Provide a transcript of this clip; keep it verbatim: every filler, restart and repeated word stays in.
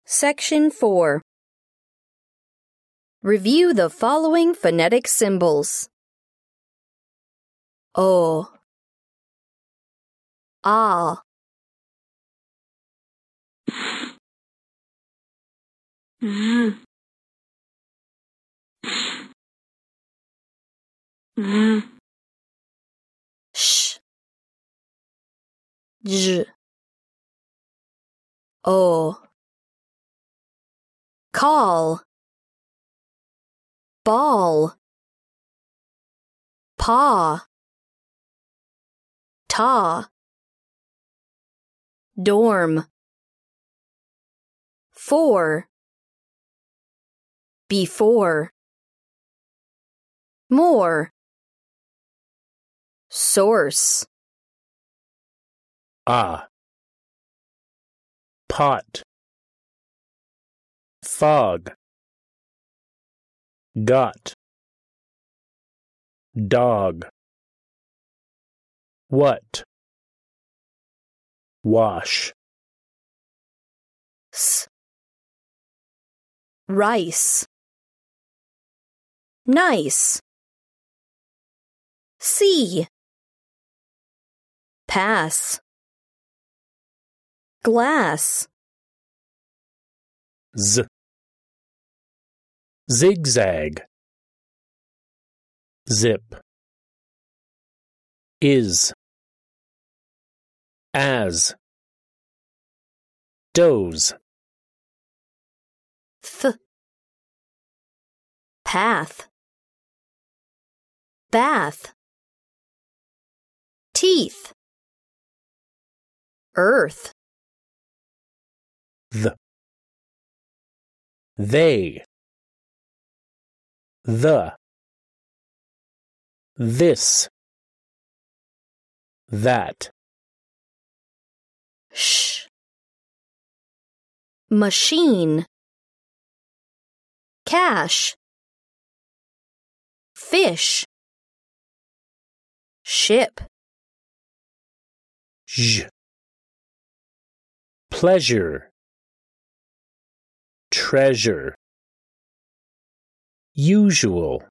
Section four. Review the following phonetic symbols. O, ah, Mm. Mm. sh, j, o, call, ball, paw, ta, dorm, for, before, more, source, ah, pot, fog, got, dog, what, wash, s, rice, nice, see, pass, glass, z, zigzag, zip, is, as, doze, th, path, bath, teeth, earth, the, they, the, this, that, sh, machine, cash, fish, ship, j, pleasure, treasure, usual,